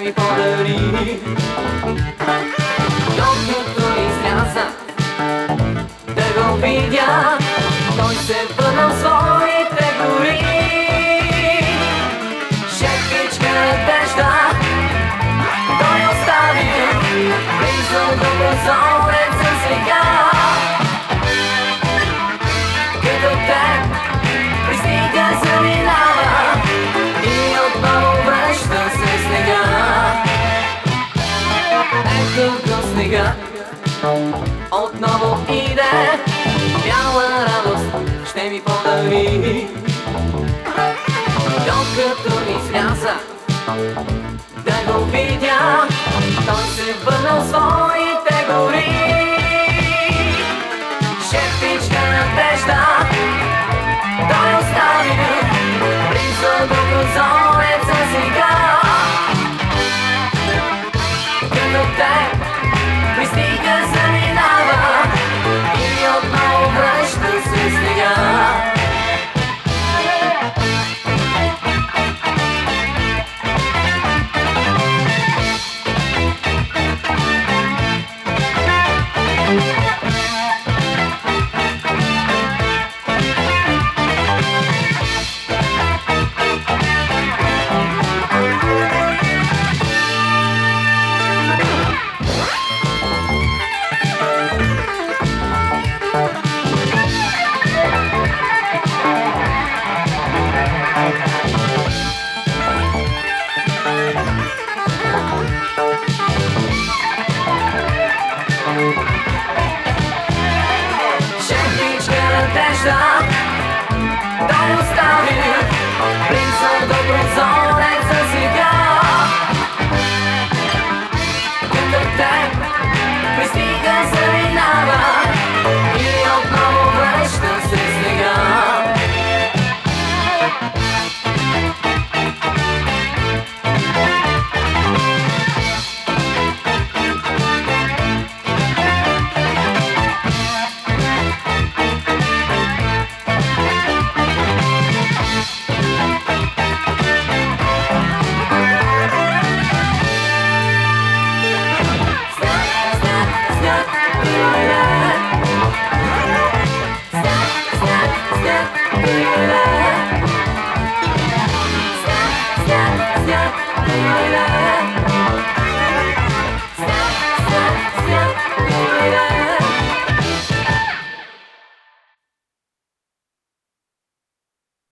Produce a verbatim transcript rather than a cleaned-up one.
ми подари. Докато изляза да го видя, той се върна в своите гори. Шепичка надежда той остави близо до прозореца сега. Като теб пристига, заминава и отново връща се снега. Ето го снега, отново иде, бяла радост ще ми подари. Докато изляза да го видя, той се върна в своите гори. Шепичка надежда той остави близо до прозореца сега. Като теб пристига, заминава и отново връща се снега. Шепичка надежда той остави близо до прозореца сега. Като теб пристига, заминава и отново връща се снега. Yeah.